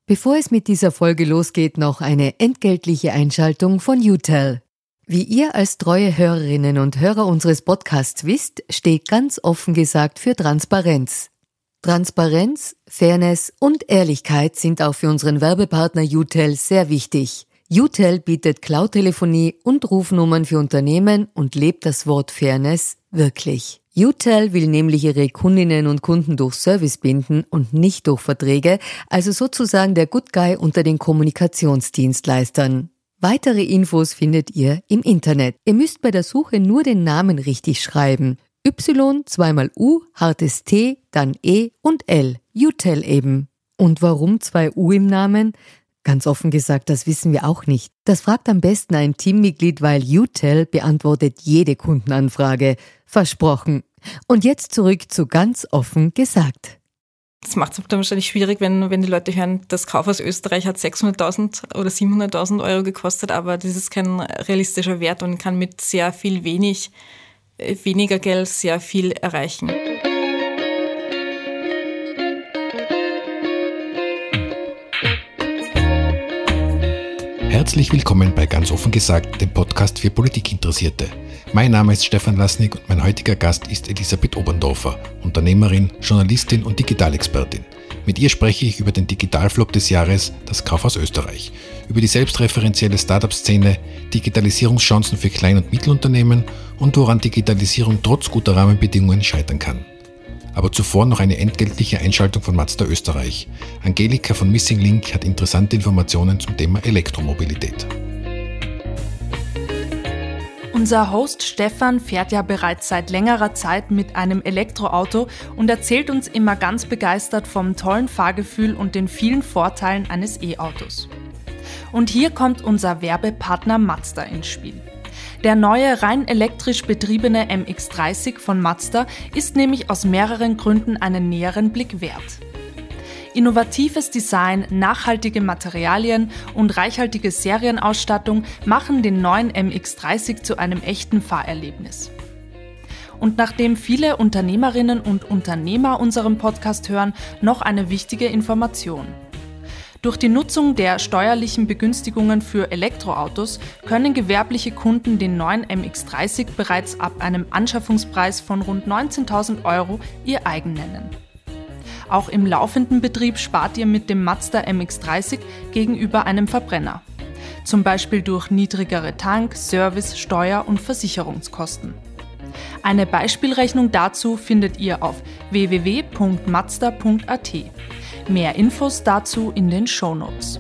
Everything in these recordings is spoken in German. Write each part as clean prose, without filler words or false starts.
Bevor es mit dieser Folge losgeht, noch eine entgeltliche Einschaltung von UTEL. Wie ihr als treue Hörerinnen und Hörer unseres Podcasts wisst, steht ganz offen gesagt für Transparenz. Transparenz, Fairness und Ehrlichkeit sind auch für unseren Werbepartner UTEL sehr wichtig. UTEL bietet Cloud-Telefonie und Rufnummern für Unternehmen und lebt das Wort Fairness wirklich. UTEL will nämlich ihre Kundinnen und Kunden durch Service binden und nicht durch Verträge, also sozusagen der Good Guy unter den Kommunikationsdienstleistern. Weitere Infos findet ihr im Internet. Ihr müsst bei der Suche nur den Namen richtig schreiben. Y, zweimal U, hartes T, dann E und L. UTEL eben. Und warum 2 U im Namen? Ganz offen gesagt, das wissen wir auch nicht. Das fragt am besten ein Teammitglied, weil UTEL beantwortet jede Kundenanfrage. Versprochen. Und jetzt zurück zu ganz offen gesagt. Das macht es dann wahrscheinlich schwierig, wenn die Leute hören, das Kaufhaus Österreich hat 600.000 oder 700.000 Euro gekostet, aber das ist kein realistischer Wert und kann mit sehr viel weniger Geld sehr viel erreichen. Herzlich willkommen bei Ganz offen gesagt, dem Podcast für Politikinteressierte. Mein Name ist Stefan Lasnik und mein heutiger Gast ist Elisabeth Oberndorfer, Unternehmerin, Journalistin und Digitalexpertin. Mit ihr spreche ich über den Digitalflop des Jahres, das Kaufhaus Österreich, über die selbstreferenzielle Startup-Szene, Digitalisierungschancen für Klein- und Mittelunternehmen und woran Digitalisierung trotz guter Rahmenbedingungen scheitern kann. Aber zuvor noch eine entgeltliche Einschaltung von Mazda Österreich. Angelika von Missing Link hat interessante Informationen zum Thema Elektromobilität. Unser Host Stefan fährt ja bereits seit längerer Zeit mit einem Elektroauto und erzählt uns immer ganz begeistert vom tollen Fahrgefühl und den vielen Vorteilen eines E-Autos. Und hier kommt unser Werbepartner Mazda ins Spiel. Der neue rein elektrisch betriebene MX-30 von Mazda ist nämlich aus mehreren Gründen einen näheren Blick wert. Innovatives Design, nachhaltige Materialien und reichhaltige Serienausstattung machen den neuen MX-30 zu einem echten Fahrerlebnis. Und nachdem viele Unternehmerinnen und Unternehmer unseren Podcast hören, noch eine wichtige Information. Durch die Nutzung der steuerlichen Begünstigungen für Elektroautos können gewerbliche Kunden den neuen MX-30 bereits ab einem Anschaffungspreis von rund 19.000 Euro ihr eigen nennen. Auch im laufenden Betrieb spart ihr mit dem Mazda MX-30 gegenüber einem Verbrenner. Zum Beispiel durch niedrigere Tank-, Service-, Steuer- und Versicherungskosten. Eine Beispielrechnung dazu findet ihr auf www.mazda.at. Mehr Infos dazu in den Shownotes.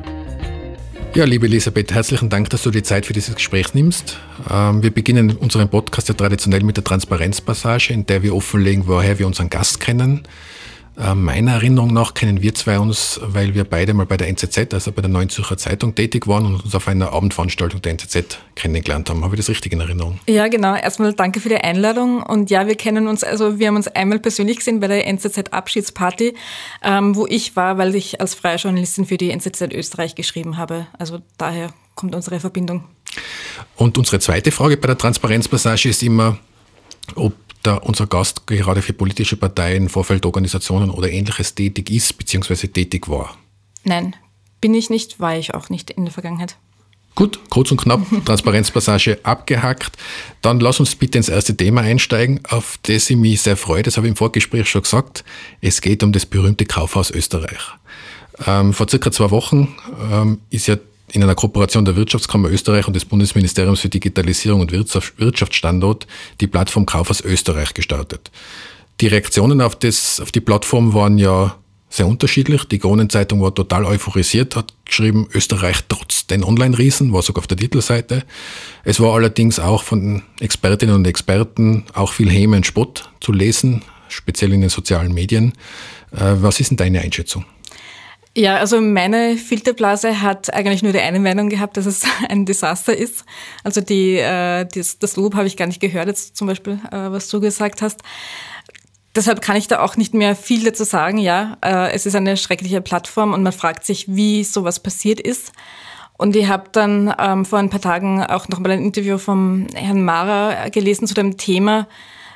Ja, liebe Elisabeth, herzlichen Dank, dass du die Zeit für dieses Gespräch nimmst. Wir beginnen unseren Podcast ja traditionell mit der Transparenzpassage, in der wir offenlegen, woher wir unseren Gast kennen. Meiner Erinnerung nach kennen wir zwei uns, weil wir beide mal bei der NZZ, also bei der Neuen Zürcher Zeitung, tätig waren und uns auf einer Abendveranstaltung der NZZ kennengelernt haben. Habe ich das richtig in Erinnerung? Ja, genau. Erstmal danke für die Einladung. Und ja, wir kennen uns, also wir haben uns einmal persönlich gesehen bei der NZZ-Abschiedsparty, wo ich war, weil ich als freie Journalistin für die NZZ Österreich geschrieben habe. Also daher kommt unsere Verbindung. Und unsere zweite Frage bei der Transparenzpassage ist immer, ob da unser Gast gerade für politische Parteien, Vorfeldorganisationen oder Ähnliches tätig ist bzw. tätig war. Nein, bin ich nicht, war ich auch nicht in der Vergangenheit. Gut, kurz und knapp, Transparenzpassage abgehackt. Dann lass uns bitte ins erste Thema einsteigen, auf das ich mich sehr freue. Das habe ich im Vorgespräch schon gesagt. Es geht um das berühmte Kaufhaus Österreich. Vor circa 2 Wochen ist ja in einer Kooperation der Wirtschaftskammer Österreich und des Bundesministeriums für Digitalisierung und Wirtschaftsstandort die Plattform Kaufhaus Österreich gestartet. Die Reaktionen auf die Plattform waren ja sehr unterschiedlich. Die Kronenzeitung war total euphorisiert, hat geschrieben, Österreich trotz den Online-Riesen, war sogar auf der Titelseite. Es war allerdings auch von Expertinnen und Experten auch viel Häme und Spott zu lesen, speziell in den sozialen Medien. Was ist denn deine Einschätzung? Ja, also meine Filterblase hat eigentlich nur die eine Meinung gehabt, dass es ein Desaster ist. Also das Lob habe ich gar nicht gehört, jetzt zum Beispiel, was du gesagt hast. Deshalb kann ich da auch nicht mehr viel dazu sagen. Ja, es ist eine schreckliche Plattform und man fragt sich, wie sowas passiert ist. Und ich habe dann vor ein paar Tagen auch nochmal ein Interview vom Herrn Mara gelesen zu dem Thema,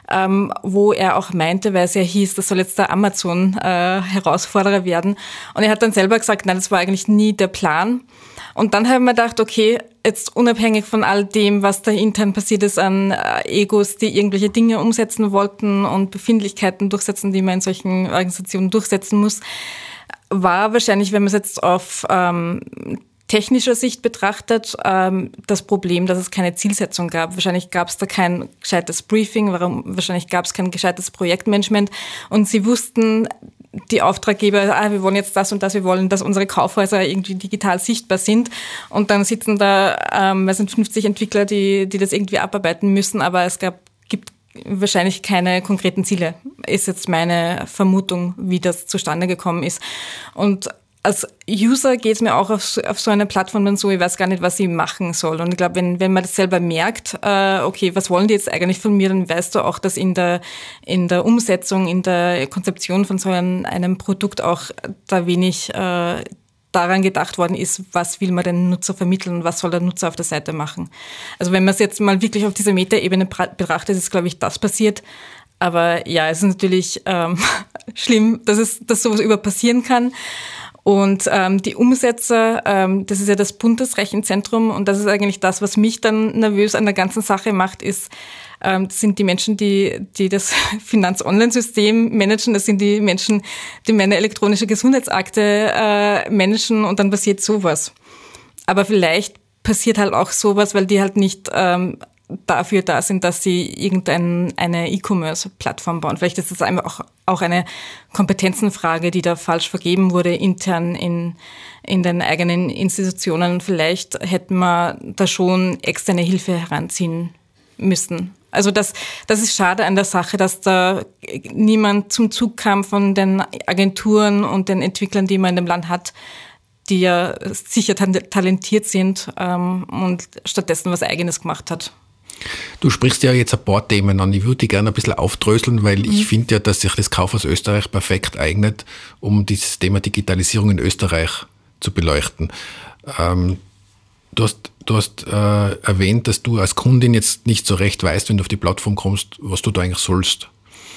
wo er auch meinte, weil es ja hieß, das soll jetzt der Amazon-Herausforderer werden. Und er hat dann selber gesagt, nein, das war eigentlich nie der Plan. Und dann haben wir gedacht, okay, jetzt unabhängig von all dem, was da intern passiert ist an Egos, die irgendwelche Dinge umsetzen wollten und Befindlichkeiten durchsetzen, die man in solchen Organisationen durchsetzen muss, war wahrscheinlich, wenn man es jetzt auf technischer Sicht betrachtet, das Problem, dass es keine Zielsetzung gab. Wahrscheinlich gab es da kein gescheites Briefing, wahrscheinlich gab es kein gescheites Projektmanagement und sie wussten, die Auftraggeber, wir wollen jetzt das und das, wir wollen, dass unsere Kaufhäuser irgendwie digital sichtbar sind und dann sitzen da, 50 Entwickler, die das irgendwie abarbeiten müssen, aber es gibt wahrscheinlich keine konkreten Ziele, ist jetzt meine Vermutung, wie das zustande gekommen ist. Und als User geht es mir auch auf so einer Plattform dann so, ich weiß gar nicht, was ich machen soll. Und ich glaube, wenn man das selber merkt, okay, was wollen die jetzt eigentlich von mir, dann weißt du auch, dass in der Umsetzung, in der Konzeption von so einem Produkt auch da wenig daran gedacht worden ist, was will man dem Nutzer vermitteln, was soll der Nutzer auf der Seite machen. Also wenn man es jetzt mal wirklich auf dieser Metaebene betrachtet, ist, glaube ich, das passiert. Aber ja, es ist natürlich schlimm, dass sowas überhaupt passieren kann. Und die Umsetzer, das ist ja das Bundesrechenzentrum und das ist eigentlich das, was mich dann nervös an der ganzen Sache macht, das sind die Menschen, die das Finanz-Online-System managen, das sind die Menschen, die meine elektronische Gesundheitsakte managen und dann passiert sowas. Aber vielleicht passiert halt auch sowas, weil die halt nicht dafür da sind, dass sie irgendeine E-Commerce-Plattform bauen. Vielleicht ist das einfach auch eine Kompetenzenfrage, die da falsch vergeben wurde intern in den eigenen Institutionen. Vielleicht hätten wir da schon externe Hilfe heranziehen müssen. Also das ist schade an der Sache, dass da niemand zum Zug kam von den Agenturen und den Entwicklern, die man in dem Land hat, die ja sicher talentiert sind und stattdessen was Eigenes gemacht hat. Du sprichst ja jetzt ein paar Themen an. Ich würde die gerne ein bisschen aufdröseln, weil ich finde ja, dass sich das Kaufhaus Österreich perfekt eignet, um dieses Thema Digitalisierung in Österreich zu beleuchten. Du hast erwähnt, dass du als Kundin jetzt nicht so recht weißt, wenn du auf die Plattform kommst, was du da eigentlich sollst.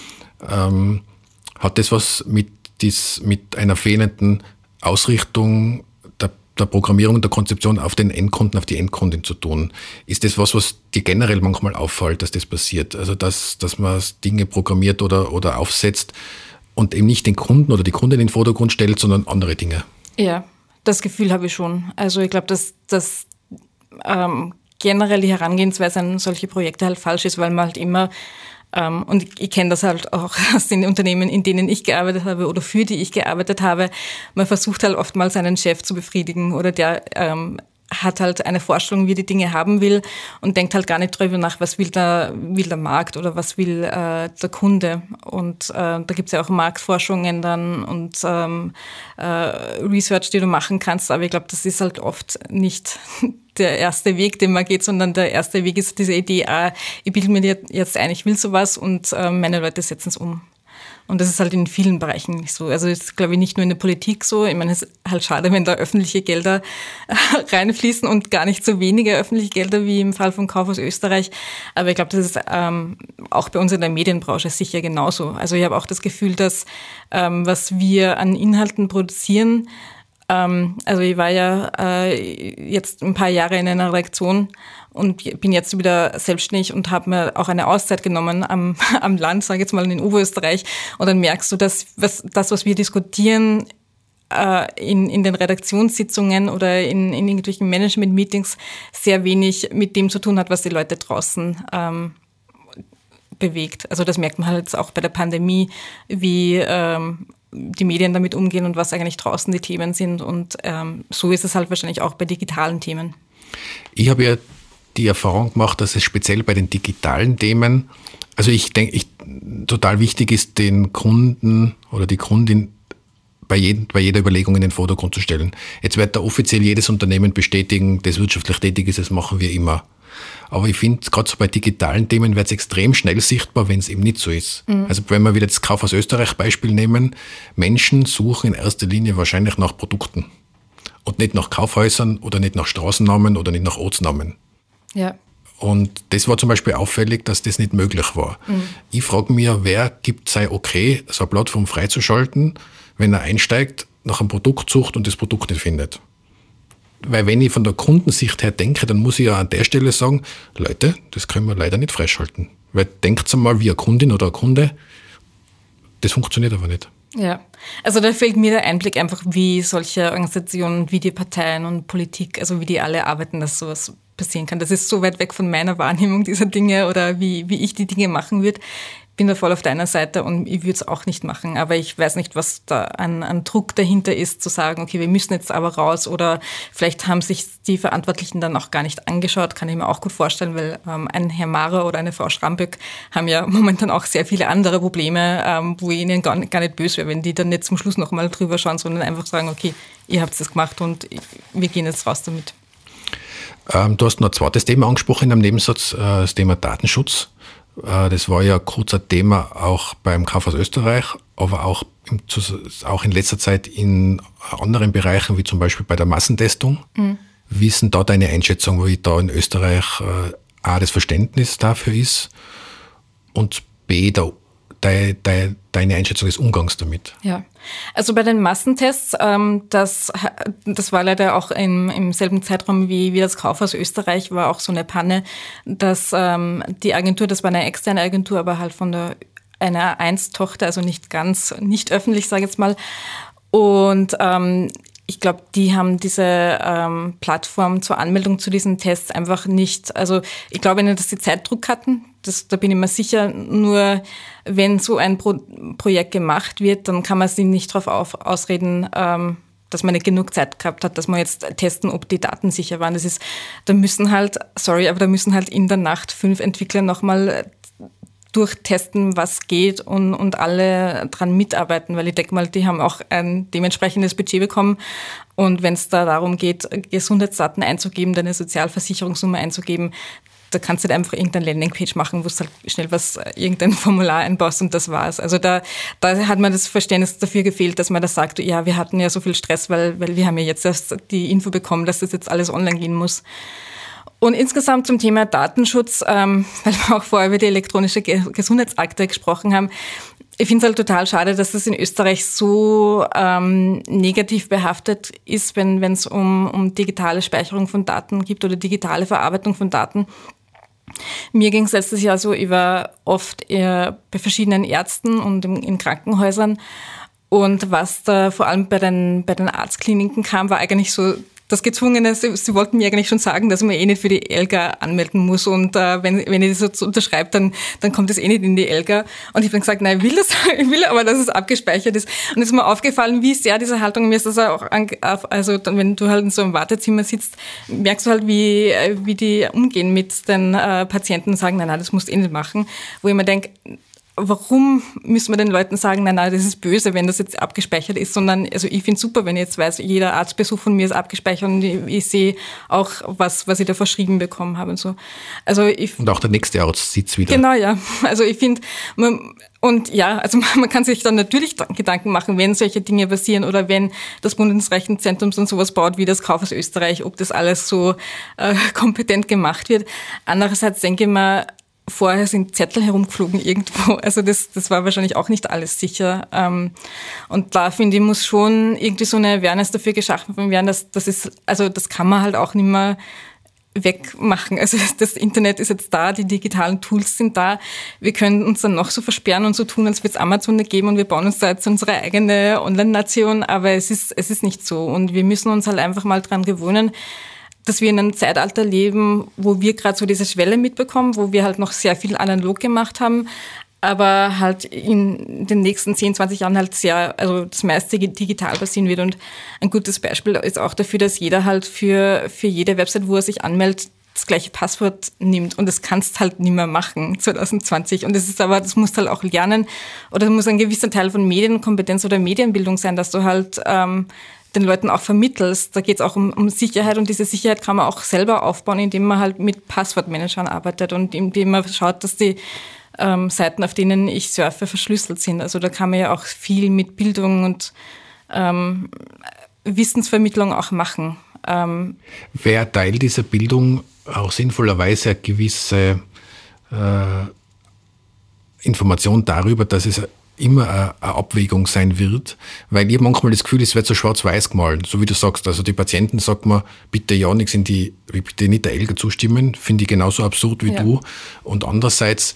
Hat das was mit einer fehlenden Ausrichtung der Programmierung und der Konzeption auf den Endkunden, auf die Endkundin zu tun? Ist das was dir generell manchmal auffällt, dass das passiert? Also, dass man Dinge programmiert oder aufsetzt und eben nicht den Kunden oder die Kundin in den Vordergrund stellt, sondern andere Dinge? Ja, das Gefühl habe ich schon. Also, ich glaube, dass generell die Herangehensweise an solche Projekte halt falsch ist, weil man halt immer und ich kenne das halt auch aus den Unternehmen, in denen ich gearbeitet habe oder für die ich gearbeitet habe. Man versucht halt oftmals seinen Chef zu befriedigen oder der hat halt eine Vorstellung, wie die Dinge haben will und denkt halt gar nicht drüber nach, was will der Markt oder was will der Kunde. Und da gibt's ja auch Marktforschungen dann und Research, die du machen kannst. Aber ich glaube, das ist halt oft nicht der erste Weg, den man geht, sondern der erste Weg ist diese Idee, ich bilde mir jetzt ein, ich will sowas und meine Leute setzen es um. Und das ist halt in vielen Bereichen nicht so. Also das ist, glaube ich, nicht nur in der Politik so. Ich meine, es ist halt schade, wenn da öffentliche Gelder reinfließen und gar nicht so wenige öffentliche Gelder wie im Fall von Kaufhaus Österreich. Aber ich glaube, das ist auch bei uns in der Medienbranche sicher genauso. Also ich habe auch das Gefühl, dass was wir an Inhalten produzieren, also ich war ja jetzt ein paar Jahre in einer Redaktion und bin jetzt wieder selbstständig und habe mir auch eine Auszeit genommen am Land, sage ich jetzt mal in Oberösterreich. Und dann merkst du, dass was wir diskutieren in den Redaktionssitzungen oder in irgendwelchen Management-Meetings sehr wenig mit dem zu tun hat, was die Leute draußen bewegt. Also das merkt man halt jetzt auch bei der Pandemie, wie die Medien damit umgehen und was eigentlich draußen die Themen sind. Und so ist es halt wahrscheinlich auch bei digitalen Themen. Ich habe ja die Erfahrung gemacht, dass es speziell bei den digitalen Themen, also ich denke, total wichtig ist, den Kunden oder die Kundin bei jeder Überlegung in den Vordergrund zu stellen. Jetzt wird da offiziell jedes Unternehmen bestätigen, das wirtschaftlich tätig ist, das machen wir immer. Aber ich finde, gerade so bei digitalen Themen wird es extrem schnell sichtbar, wenn es eben nicht so ist. Also wenn wir wieder das Kaufhaus Österreich Beispiel nehmen, Menschen suchen in erster Linie wahrscheinlich nach Produkten und nicht nach Kaufhäusern oder nicht nach Straßennamen oder nicht nach Ortsnamen. Ja. Und das war zum Beispiel auffällig, dass das nicht möglich war. Ich frage mich, wer gibt sein Okay, so eine Plattform freizuschalten, wenn er einsteigt, nach einem Produkt sucht und das Produkt nicht findet. Weil wenn ich von der Kundensicht her denke, dann muss ich ja an der Stelle sagen, Leute, das können wir leider nicht freischalten. Weil denkt einmal wie eine Kundin oder ein Kunde, das funktioniert aber nicht. Ja, also da fehlt mir der Einblick einfach, wie solche Organisationen, wie die Parteien und Politik, also wie die alle arbeiten, dass sowas passieren kann. Das ist so weit weg von meiner Wahrnehmung dieser Dinge oder wie ich die Dinge machen würde. Ich bin da voll auf deiner Seite und ich würde es auch nicht machen. Aber ich weiß nicht, was da an Druck dahinter ist, zu sagen, okay, wir müssen jetzt aber raus. Oder vielleicht haben sich die Verantwortlichen dann auch gar nicht angeschaut, kann ich mir auch gut vorstellen, weil ein Herr Maurer oder eine Frau Schramböck haben ja momentan auch sehr viele andere Probleme, wo ich ihnen gar nicht böse wäre, wenn die dann nicht zum Schluss noch mal drüber schauen, sondern einfach sagen, okay, ihr habt das gemacht und wir gehen jetzt raus damit. Du hast noch ein zweites Thema angesprochen in einem Nebensatz, das Thema Datenschutz. Das war ja kurz ein Thema auch beim Kaufhaus Österreich, aber auch in letzter Zeit in anderen Bereichen, wie zum Beispiel bei der Massentestung. Wie ist denn da deine Einschätzung, wie da in Österreich A, das Verständnis dafür ist und B, deine Einschätzung des Umgangs damit? Ja, also bei den Massentests, das war leider auch im selben Zeitraum wie das Kaufhaus Österreich, war auch so eine Panne, dass die Agentur, das war eine externe Agentur, aber halt von einer A1-Tochter, also nicht öffentlich, sage ich jetzt mal. Und ich glaube, die haben diese Plattform zur Anmeldung zu diesen Tests einfach nicht, also ich glaube nicht, dass sie Zeitdruck hatten, da bin ich mir sicher, nur wenn so ein Projekt gemacht wird, dann kann man sie nicht darauf ausreden, dass man nicht genug Zeit gehabt hat, dass man jetzt testen, ob die Daten sicher waren. Da müssen halt in der Nacht 5 Entwickler nochmal durchtesten, was geht und alle dran mitarbeiten, weil ich denke mal, die haben auch ein dementsprechendes Budget bekommen und wenn es da darum geht, Gesundheitsdaten einzugeben, deine Sozialversicherungsnummer einzugeben, da kannst du halt einfach irgendeine Landingpage machen, wo du halt schnell irgendein Formular einbaust und das war's. Also da hat man das Verständnis dafür gefehlt, dass man da sagt, ja, wir hatten ja so viel Stress, weil wir haben ja jetzt erst die Info bekommen, dass das jetzt alles online gehen muss. Und insgesamt zum Thema Datenschutz, weil wir auch vorher über die elektronische Gesundheitsakte gesprochen haben, ich finde es halt total schade, dass das in Österreich so negativ behaftet ist, wenn es um digitale Speicherung von Daten gibt oder digitale Verarbeitung von Daten. Mir ging es letztes Jahr so, ich war oft bei verschiedenen Ärzten und in Krankenhäusern und was da vor allem bei den Arztkliniken kam, war eigentlich so das Gezwungene. Sie wollten mir eigentlich schon sagen, dass man nicht für die ELGA anmelden muss und wenn ich das so unterschreibe, dann kommt das nicht in die ELGA. Und ich habe dann gesagt, nein, ich will aber, dass es abgespeichert ist. Und es ist mir aufgefallen, wie sehr diese Haltung, mir ist das auch, also dann, wenn du halt in so einem Wartezimmer sitzt, merkst du halt, wie die umgehen mit den Patienten und sagen, nein, das musst du nicht machen. Wo ich mir denke, warum müssen wir den Leuten sagen, nein, das ist böse, wenn das jetzt abgespeichert ist, sondern also ich finde es super, wenn ich jetzt weiß, jeder Arztbesuch von mir ist abgespeichert und ich sehe auch, was ich da verschrieben bekommen habe und so. Also und auch der nächste Arzt sieht es wieder. Genau, ja. Also ich finde, man kann sich dann natürlich Gedanken machen, wenn solche Dinge passieren oder wenn das Bundesrechenzentrum so sowas baut wie das Kaufhaus Österreich, ob das alles so kompetent gemacht wird. Andererseits denke ich mir, vorher sind Zettel herumgeflogen irgendwo. Also das war wahrscheinlich auch nicht alles sicher. Und da finde ich, muss schon irgendwie so eine Awareness dafür geschaffen werden, dass das kann man halt auch nicht mehr wegmachen. Also das Internet ist jetzt da, die digitalen Tools sind da. Wir können uns dann noch so versperren und so tun, als würde es Amazon nicht geben und wir bauen uns da jetzt unsere eigene Online-Nation. Aber es ist nicht so. Und wir müssen uns halt einfach mal dran gewöhnen, dass wir in einem Zeitalter leben, wo wir gerade so diese Schwelle mitbekommen, wo wir halt noch sehr viel analog gemacht haben, aber halt in den nächsten 10, 20 Jahren halt also das meiste digital passieren wird. Und ein gutes Beispiel ist auch dafür, dass jeder halt für jede Website, wo er sich anmeldet, das gleiche Passwort nimmt. Und das kannst halt nicht mehr machen 2020. Und das musst halt auch lernen. Oder muss ein gewisser Teil von Medienkompetenz oder Medienbildung sein, dass du halt den Leuten auch vermittelst. Da geht es auch um Sicherheit und diese Sicherheit kann man auch selber aufbauen, indem man halt mit Passwortmanagern arbeitet und indem man schaut, dass die Seiten, auf denen ich surfe, verschlüsselt sind. Also da kann man ja auch viel mit Bildung und Wissensvermittlung auch machen. Wäre Teil dieser Bildung auch sinnvollerweise eine gewisse Information darüber, dass es immer eine Abwägung sein wird, weil ich manchmal das Gefühl, es wird so schwarz-weiß gemalt, so wie du sagst. Also die Patienten sagen mir, bitte ja nichts bitte nicht der Elga zustimmen, finde ich genauso absurd wie du. Und andererseits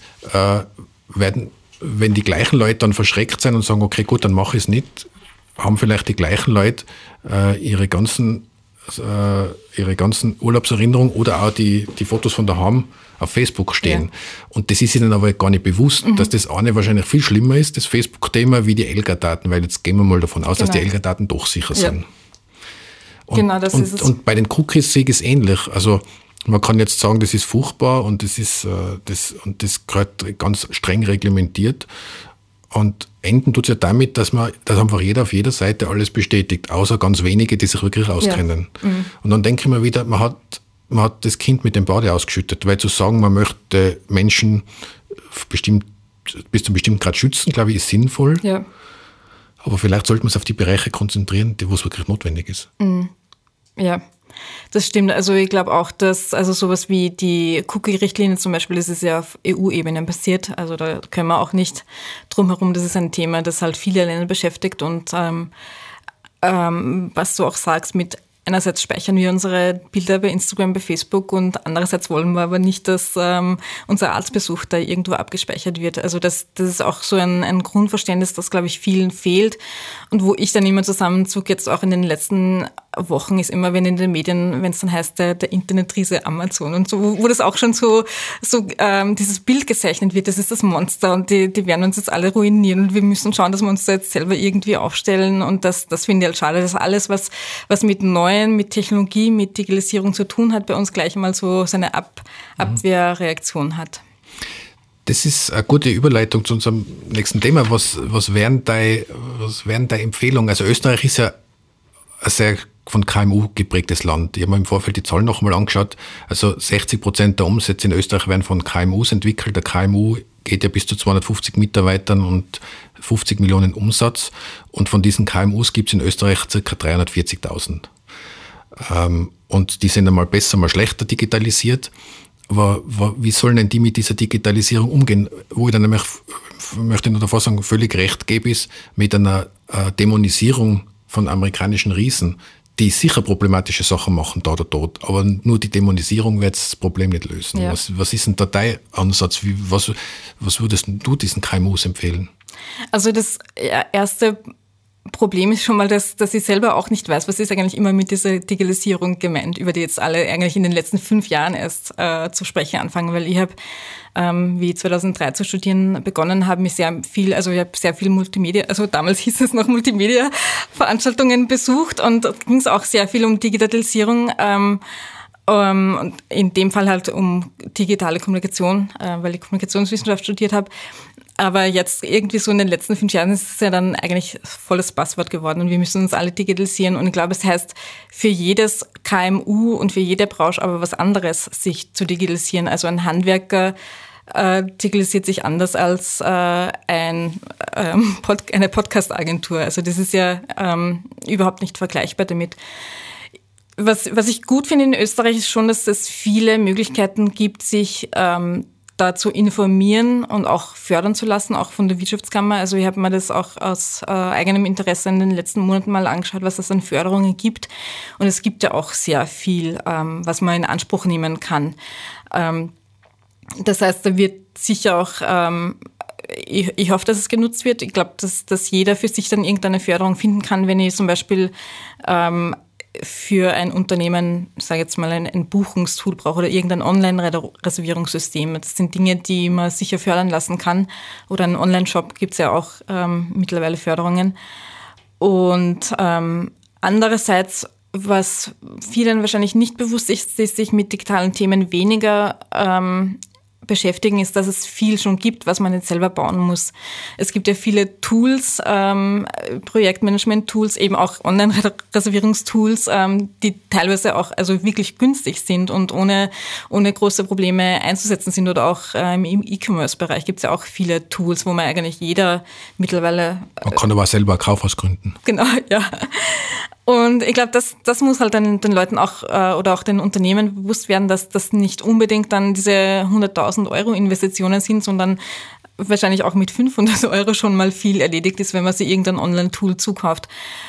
wenn die gleichen Leute dann verschreckt sind und sagen, okay, gut, dann mache ich es nicht, haben vielleicht die gleichen Leute ihre ganzen Urlaubserinnerungen oder auch die Fotos von daheim auf Facebook stehen. Ja. Und das ist ihnen aber gar nicht bewusst, dass das eine wahrscheinlich viel schlimmer ist, das Facebook-Thema, wie die Elga-Daten, weil jetzt gehen wir mal davon aus, dass die Elga-Daten doch sicher sind. Und, ist es. Und bei den Cookies sehe ich es ähnlich. Also man kann jetzt sagen, das ist furchtbar und das ist das gehört ganz streng reglementiert. Und enden tut es ja damit, dass einfach jeder auf jeder Seite alles bestätigt, außer ganz wenige, die sich wirklich auskennen. Ja. Mhm. Und dann denke ich mir wieder, man hat das Kind mit dem Bade ausgeschüttet, weil zu sagen, man möchte Menschen bis zu einem bestimmten Grad schützen, glaube ich, ist sinnvoll. Ja. Aber vielleicht sollte man sich auf die Bereiche konzentrieren, wo es wirklich notwendig ist. Mhm. Ja, das stimmt. Also ich glaube auch, dass sowas wie die Cookie-Richtlinie zum Beispiel, das ist ja auf EU-Ebene passiert. Also da können wir auch nicht drum herum. Das ist ein Thema, das halt viele Länder beschäftigt. Und was du auch sagst, mit einerseits speichern wir unsere Bilder bei Instagram, bei Facebook und andererseits wollen wir aber nicht, dass unser Arztbesuch da irgendwo abgespeichert wird. Also das ist auch so ein Grundverständnis, das, glaube ich, vielen fehlt und wo ich dann immer zusammenzuge, jetzt auch in den letzten Wochen, ist immer, wenn in den Medien, wenn es dann heißt, der Internetriese Amazon und so, wo das auch schon so dieses Bild gezeichnet wird, das ist das Monster und die werden uns jetzt alle ruinieren und wir müssen schauen, dass wir uns da jetzt selber irgendwie aufstellen und das finde ich halt schade, dass alles, was mit mit Technologie, mit Digitalisierung zu tun hat, bei uns gleich mal so seine Abwehrreaktion hat. Das ist eine gute Überleitung zu unserem nächsten Thema. Was wären deine Empfehlungen? Also Österreich ist ja ein sehr von KMU geprägtes Land. Ich habe mir im Vorfeld die Zahlen noch mal angeschaut. Also 60% der Umsätze in Österreich werden von KMUs entwickelt. Der KMU geht ja bis zu 250 Mitarbeitern und 50 Millionen Umsatz. Und von diesen KMUs gibt es in Österreich ca. 340.000. Und die sind einmal besser, mal schlechter digitalisiert. Aber wie sollen denn die mit dieser Digitalisierung umgehen? Wo ich dann nämlich, möchte ich nur davor sagen, völlig recht gebe, ist mit einer Dämonisierung von amerikanischen Riesen, die sicher problematische Sachen machen, da oder dort. Aber nur die Dämonisierung wird das Problem nicht lösen. Ja. Was ist denn da dein Ansatz? Was würdest du diesen KMUs empfehlen? Also das erste Problem ist schon mal, dass ich selber auch nicht weiß, was ist eigentlich immer mit dieser Digitalisierung gemeint, über die jetzt alle eigentlich in den letzten 5 Jahren erst zu sprechen anfangen, weil ich habe, wie 2003 zu studieren begonnen habe, ich habe sehr viel Multimedia, also damals hieß es noch Multimedia-Veranstaltungen besucht und da ging es auch sehr viel um Digitalisierung, und in dem Fall halt um digitale Kommunikation, weil ich Kommunikationswissenschaft studiert habe. Aber jetzt irgendwie so in den letzten 5 Jahren ist es ja dann eigentlich volles Passwort geworden und wir müssen uns alle digitalisieren. Und ich glaube, es heißt für jedes KMU und für jede Branche aber was anderes, sich zu digitalisieren. Also ein Handwerker digitalisiert sich anders als eine Podcast-Agentur. Also das ist ja überhaupt nicht vergleichbar damit. Was ich gut finde in Österreich ist schon, dass es viele Möglichkeiten gibt, sich da zu informieren und auch fördern zu lassen, auch von der Wirtschaftskammer. Also ich habe mir das auch aus eigenem Interesse in den letzten Monaten mal angeschaut, was es an Förderungen gibt. Und es gibt ja auch sehr viel, was man in Anspruch nehmen kann. Das heißt, da wird sicher auch, ich hoffe, dass es genutzt wird. Ich glaube, dass jeder für sich dann irgendeine Förderung finden kann, wenn ich zum Beispiel für ein Unternehmen, sage jetzt mal, ein Buchungstool brauche oder irgendein Online-Reservierungssystem. Das sind Dinge, die man sicher fördern lassen kann. Oder einen Online-Shop gibt es ja auch mittlerweile Förderungen. Und andererseits, was vielen wahrscheinlich nicht bewusst ist, die sich mit digitalen Themen weniger beschäftigen, ist, dass es viel schon gibt, was man jetzt selber bauen muss. Es gibt ja viele Tools, Projektmanagement-Tools, eben auch Online-Reservierungstools, die teilweise auch also wirklich günstig sind und ohne große Probleme einzusetzen sind. Oder auch im E-Commerce-Bereich gibt es ja auch viele Tools, wo man eigentlich jeder mittlerweile... Man kann aber auch selber ein Kaufhaus gründen. Genau, ja. Und ich glaube, das muss halt den Leuten auch oder auch den Unternehmen bewusst werden, dass das nicht unbedingt dann diese 100.000 Euro Investitionen sind, sondern wahrscheinlich auch mit 500 Euro schon mal viel erledigt ist, wenn man sich irgendein Online-Tool zukauft.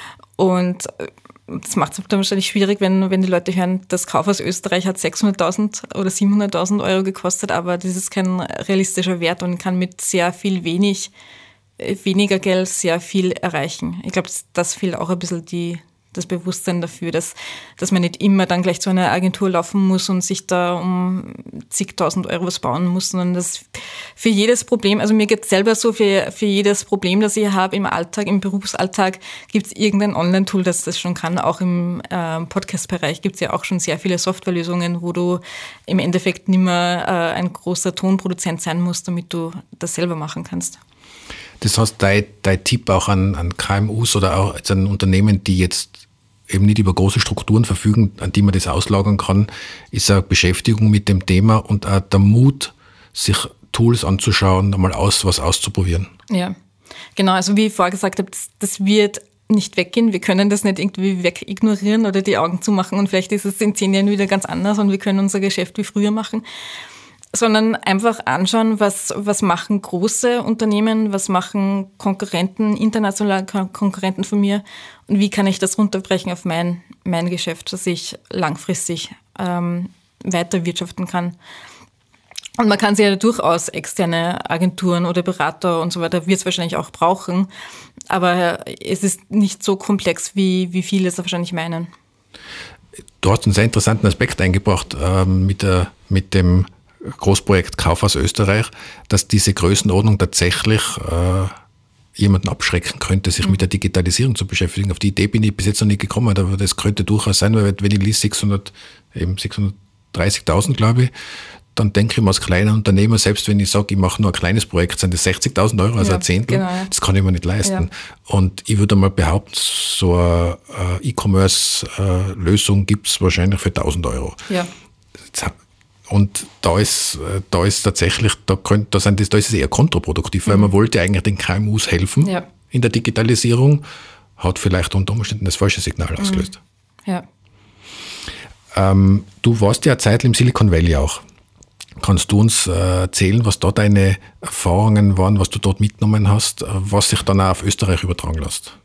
Und das macht es dann wahrscheinlich schwierig, wenn die Leute hören, das Kaufhaus Österreich hat 600.000 oder 700.000 Euro gekostet, aber das ist kein realistischer Wert und kann mit sehr viel weniger Geld sehr viel erreichen. Ich glaube, das fehlt auch ein bisschen das Bewusstsein dafür, dass man nicht immer dann gleich zu einer Agentur laufen muss und sich da um zigtausend Euro was bauen muss, sondern dass für jedes Problem, also mir geht es selber so, für jedes Problem, das ich habe im Alltag, im Berufsalltag, gibt es irgendein Online-Tool, das das schon kann. Auch im Podcast-Bereich gibt es ja auch schon sehr viele Softwarelösungen, wo du im Endeffekt nicht mehr ein großer Tonproduzent sein musst, damit du das selber machen kannst. Das heißt, dein Tipp auch an KMUs oder auch an Unternehmen, die jetzt eben nicht über große Strukturen verfügen, an die man das auslagern kann, ist eine Beschäftigung mit dem Thema und auch der Mut, sich Tools anzuschauen, einmal was auszuprobieren. Ja, genau. Also wie ich vorher gesagt habe, das wird nicht weggehen. Wir können das nicht irgendwie wegignorieren oder die Augen zumachen und vielleicht ist es in 10 Jahren wieder ganz anders und wir können unser Geschäft wie früher machen. Sondern einfach anschauen, was machen große Unternehmen, was machen Konkurrenten, internationale Konkurrenten von mir und wie kann ich das runterbrechen auf mein Geschäft, dass ich langfristig weiter wirtschaften kann. Und man kann sich ja durchaus externe Agenturen oder Berater und so weiter, wird es wahrscheinlich auch brauchen, aber es ist nicht so komplex, wie viele es wahrscheinlich meinen. Du hast einen sehr interessanten Aspekt eingebracht mit dem Großprojekt Kaufhaus Österreich, dass diese Größenordnung tatsächlich jemanden abschrecken könnte, sich mit der Digitalisierung zu beschäftigen. Auf die Idee bin ich bis jetzt noch nicht gekommen, aber das könnte durchaus sein, weil wenn ich lese 630.000, glaube ich, dann denke ich mir als kleiner Unternehmer, selbst wenn ich sage, ich mache nur ein kleines Projekt, sind das 60.000 Euro, also ein Zehntel, genau, ja. Das kann ich mir nicht leisten. Ja. Und ich würde mal behaupten, so eine E-Commerce-Lösung gibt es wahrscheinlich für 1.000 Euro. Ja. Und da ist tatsächlich, da ist es eher kontraproduktiv, weil man wollte eigentlich den KMUs helfen in der Digitalisierung, hat vielleicht unter Umständen das falsche Signal ausgelöst. Ja. Du warst ja eine Zeit im Silicon Valley auch. Kannst du uns erzählen, was da deine Erfahrungen waren, was du dort mitgenommen hast, was sich dann auch auf Österreich übertragen lässt?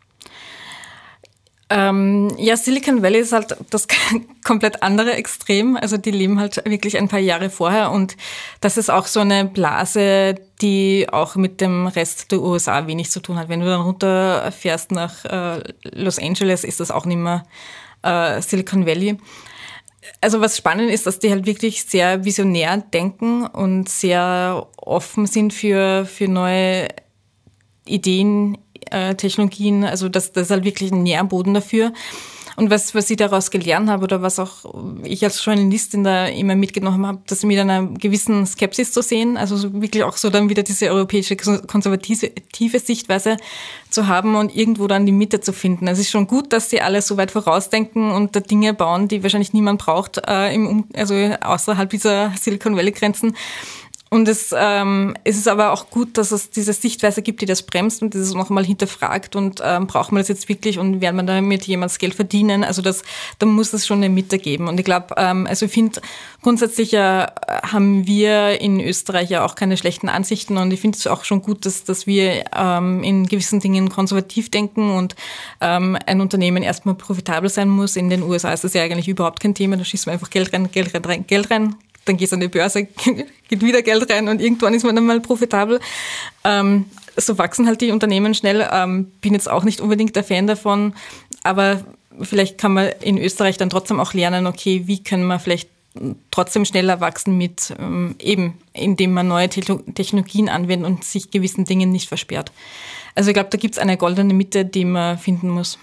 Ja, Silicon Valley ist halt das komplett andere Extrem. Also die leben halt wirklich ein paar Jahre vorher und das ist auch so eine Blase, die auch mit dem Rest der USA wenig zu tun hat. Wenn du dann runterfährst nach Los Angeles, ist das auch nicht mehr Silicon Valley. Also was spannend ist, dass die halt wirklich sehr visionär denken und sehr offen sind für neue Ideen, Technologien, also das ist halt wirklich ein Nährboden dafür. Und was ich daraus gelernt habe oder was auch ich als Journalistin da immer mitgenommen habe, das mit einer gewissen Skepsis zu sehen, also so wirklich auch so dann wieder diese europäische konservative Sichtweise zu haben und irgendwo dann die Mitte zu finden. Es ist schon gut, dass sie alle so weit vorausdenken und da Dinge bauen, die wahrscheinlich niemand braucht, also außerhalb dieser Silicon Valley Grenzen. Und es ist aber auch gut, dass es diese Sichtweise gibt, die das bremst und das nochmal hinterfragt und braucht man das jetzt wirklich und wird man damit jemals Geld verdienen? Also da muss es schon eine Mitte geben. Und ich glaube, also ich finde, grundsätzlich haben wir in Österreich ja auch keine schlechten Ansichten und ich finde es auch schon gut, dass wir in gewissen Dingen konservativ denken und ein Unternehmen erstmal profitabel sein muss. In den USA ist das ja eigentlich überhaupt kein Thema, da schießt man einfach Geld rein. Dann geht es an die Börse, geht wieder Geld rein und irgendwann ist man dann mal profitabel. So wachsen halt die Unternehmen schnell. Bin jetzt auch nicht unbedingt der Fan davon, aber vielleicht kann man in Österreich dann trotzdem auch lernen, okay, wie können wir vielleicht trotzdem schneller wachsen mit eben, indem man neue Technologien anwendet und sich gewissen Dingen nicht versperrt. Also ich glaube, da gibt es eine goldene Mitte, die man finden muss.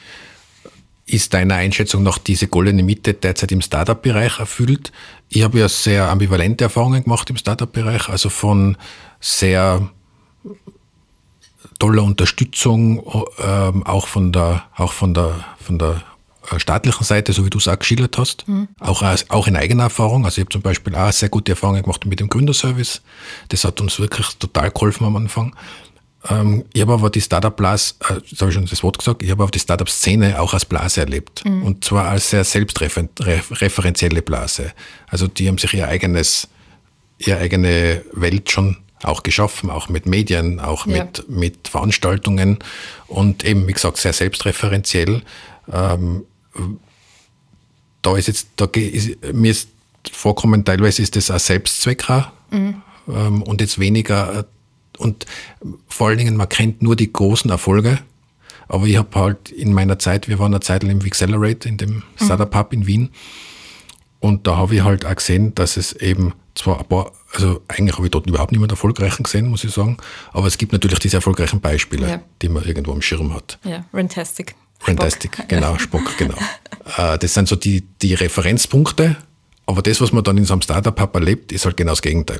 Ist deiner Einschätzung nach diese goldene Mitte derzeit im Startup-Bereich erfüllt? Ich habe ja sehr ambivalente Erfahrungen gemacht im Startup-Bereich, also von sehr toller Unterstützung, auch von der staatlichen Seite, so wie du es auch geschildert hast, auch in eigener Erfahrung. Also ich habe zum Beispiel auch sehr gute Erfahrungen gemacht mit dem Gründerservice. Das hat uns wirklich total geholfen am Anfang. Ich habe aber die Startup-Blase, das habe ich schon das Wort gesagt, ich habe aber die Startup-Szene auch als Blase erlebt. Und zwar als sehr selbstreferenzielle Blase. Also die haben sich ihre eigene Welt schon auch geschaffen, auch mit Medien, auch mit Veranstaltungen und eben, wie gesagt, sehr selbstreferenziell. Mir ist vorkommen, teilweise ist das ein Selbstzweck auch, und jetzt weniger, und vor allen Dingen, man kennt nur die großen Erfolge, aber ich habe halt in meiner Zeit, wir waren eine Zeit lang im Accelerate, in dem Startup Hub in Wien, und da habe ich halt auch gesehen, dass es eben zwar ein paar, also eigentlich habe ich dort überhaupt niemand erfolgreichen gesehen, muss ich sagen, aber es gibt natürlich diese erfolgreichen Beispiele, die man irgendwo am Schirm hat. Ja, Rentastic. Genau, Spock, genau. Das sind so die Referenzpunkte, aber das, was man dann in so einem Startup-Hub erlebt, ist halt genau das Gegenteil.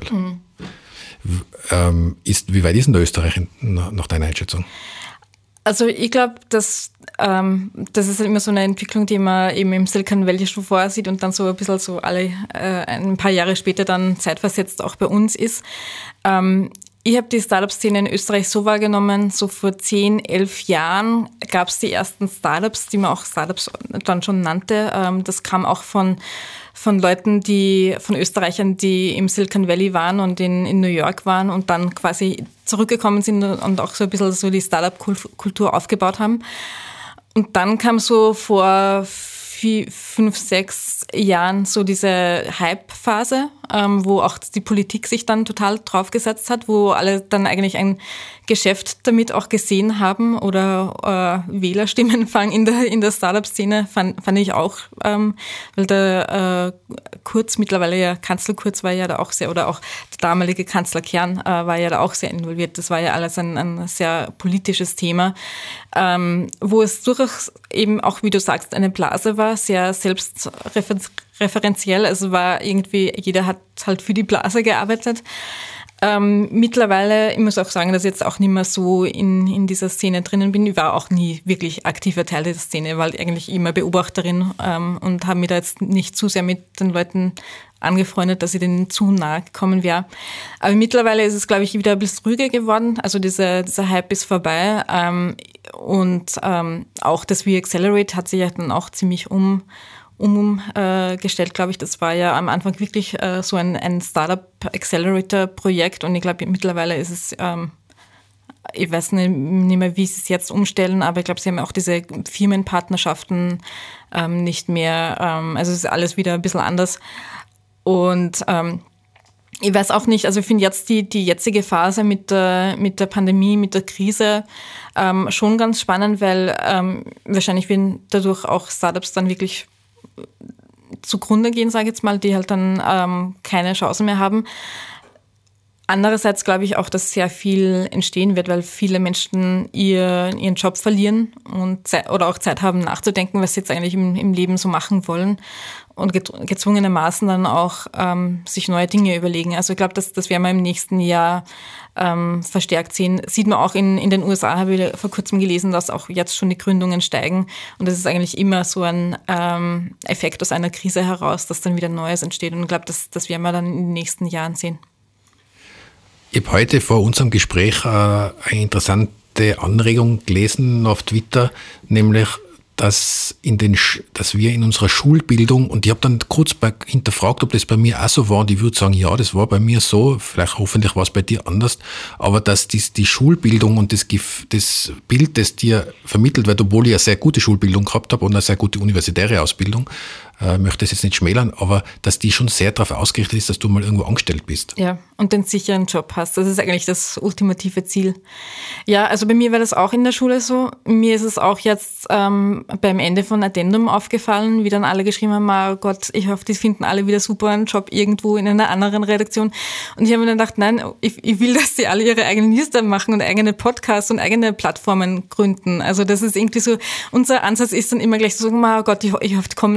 Wie weit ist denn der Österreich nach deiner Einschätzung? Also ich glaube, das ist immer so eine Entwicklung, die man eben im Silicon Valley schon vorsieht und dann so ein bisschen so alle ein paar Jahre später dann zeitversetzt auch bei uns ist. Ich habe die Startup-Szene in Österreich so wahrgenommen, so vor 10, 11 Jahren gab es die ersten Startups, die man auch Startups dann schon nannte. Das kam auch von Leuten, von Österreichern, die im Silicon Valley waren und in New York waren und dann quasi zurückgekommen sind und auch so ein bisschen so die Startup-Kultur aufgebaut haben. Und dann kam so vor 5, 6 Jahren so diese Hype-Phase, wo auch die Politik sich dann total draufgesetzt hat, wo alle dann eigentlich ein Geschäft damit auch gesehen haben oder Wählerstimmenfang in der Startup-Szene fand ich auch, weil der Kurz, mittlerweile ja Kanzler Kurz war ja da auch sehr, oder auch der damalige Kanzler Kern war ja da auch sehr involviert. Das war ja alles ein sehr politisches Thema, wo es durchaus eben auch, wie du sagst, eine Blase war, sehr selbstreferenziell, also war irgendwie, jeder hat halt für die Blase gearbeitet. Mittlerweile, ich muss auch sagen, dass ich jetzt auch nicht mehr so in dieser Szene drinnen bin. Ich war auch nie wirklich aktiver Teil der Szene, weil eigentlich immer Beobachterin und habe mich da jetzt nicht zu sehr mit den Leuten angefreundet, dass ich denen zu nahe gekommen wäre. Aber mittlerweile ist es, glaube ich, wieder ein bisschen ruhiger geworden. Also dieser Hype ist vorbei. Und auch das We-Accelerate hat sich ja dann auch ziemlich umgestellt, glaube ich. Das war ja am Anfang wirklich so ein Startup-Accelerator-Projekt und ich glaube, mittlerweile ist es, ich weiß nicht mehr, wie sie es jetzt umstellen, aber ich glaube, sie haben auch diese Firmenpartnerschaften nicht mehr, also es ist alles wieder ein bisschen anders und ich weiß auch nicht, also ich finde jetzt die jetzige Phase mit der Pandemie, mit der Krise schon ganz spannend, weil wahrscheinlich werden dadurch auch Startups dann wirklich zugrunde gehen, sage ich jetzt mal, die halt dann keine Chance mehr haben. Andererseits glaube ich auch, dass sehr viel entstehen wird, weil viele Menschen ihren Job verlieren oder auch Zeit haben nachzudenken, was sie jetzt eigentlich im Leben so machen wollen und gezwungenermaßen dann auch sich neue Dinge überlegen. Also ich glaube, das werden wir im nächsten Jahr verstärkt sehen. Sieht man auch in den USA, habe ich vor kurzem gelesen, dass auch jetzt schon die Gründungen steigen und das ist eigentlich immer so ein Effekt aus einer Krise heraus, dass dann wieder Neues entsteht und ich glaube, das werden wir dann in den nächsten Jahren sehen. Ich habe heute vor unserem Gespräch eine interessante Anregung gelesen auf Twitter, nämlich, dass wir in unserer Schulbildung, und ich habe dann kurz hinterfragt, ob das bei mir auch so war, und ich würde sagen, ja, das war bei mir so, vielleicht hoffentlich war es bei dir anders, aber dass die Schulbildung und das Bild, das dir vermittelt wird, obwohl ich eine sehr gute Schulbildung gehabt habe und eine sehr gute universitäre Ausbildung, möchte es jetzt nicht schmälern, aber dass die schon sehr darauf ausgerichtet ist, dass du mal irgendwo angestellt bist. Ja, und den sicheren Job hast. Das ist eigentlich das ultimative Ziel. Ja, also bei mir war das auch in der Schule so. Mir ist es auch jetzt beim Ende von Addendum aufgefallen, wie dann alle geschrieben haben, oh Gott, ich hoffe, die finden alle wieder super einen Job irgendwo in einer anderen Redaktion. Und ich habe mir dann gedacht, nein, ich will, dass die alle ihre eigenen Newsletter machen und eigene Podcasts und eigene Plattformen gründen. Also das ist irgendwie so, unser Ansatz ist dann immer gleich so, oh Gott, ich hoffe, die kommen alle wieder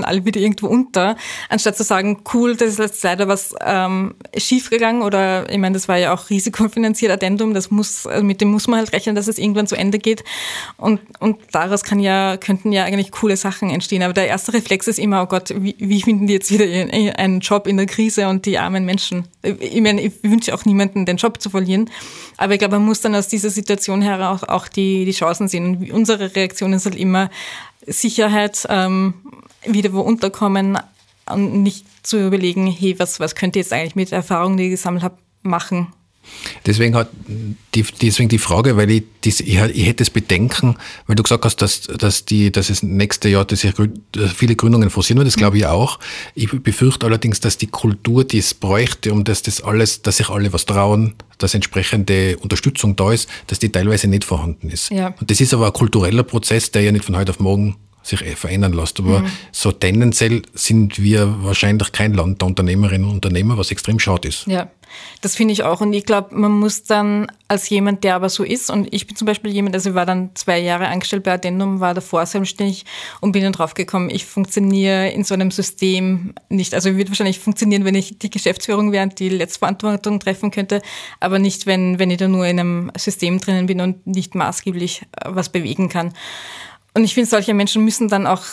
irgendwo unter, anstatt zu sagen, cool, das ist jetzt leider was schiefgegangen oder ich meine, das war ja auch risikofinanziert Addendum, mit dem muss man halt rechnen, dass es irgendwann zu Ende geht und daraus könnten ja eigentlich coole Sachen entstehen, aber der erste Reflex ist immer, oh Gott, wie finden die jetzt wieder einen Job in der Krise und die armen Menschen. Ich meine, ich wünsche auch niemanden, den Job zu verlieren, aber ich glaube, man muss dann aus dieser Situation heraus auch die Chancen sehen und unsere Reaktion ist halt immer Sicherheit, wieder wo unterkommen und nicht zu überlegen, hey, was könnt ihr jetzt eigentlich mit der Erfahrung, die ich gesammelt habe, machen? Deswegen die Frage, weil ich hätte das Bedenken, weil du gesagt hast, dass es nächste Jahr viele Gründungen forcieren wird, das glaube ich auch. Ich befürchte allerdings, dass die Kultur, die es bräuchte, dass sich alle was trauen, dass entsprechende Unterstützung da ist, dass die teilweise nicht vorhanden ist. Ja. Und das ist aber ein kultureller Prozess, der ja nicht von heute auf morgen sich verändern lässt. Aber so tendenziell sind wir wahrscheinlich kein Land der Unternehmerinnen und Unternehmer, was extrem schade ist. Ja, das finde ich auch. Und ich glaube, man muss dann als jemand, der aber so ist, und ich bin zum Beispiel jemand, also ich war dann 2 Jahre angestellt bei Addendum, war davor selbstständig und bin dann draufgekommen, ich funktioniere in so einem System nicht. Also ich würde wahrscheinlich funktionieren, wenn ich die Geschäftsführung wäre und die Letztverantwortung treffen könnte, aber nicht, wenn ich da nur in einem System drinnen bin und nicht maßgeblich was bewegen kann. Und ich finde, solche Menschen müssen dann auch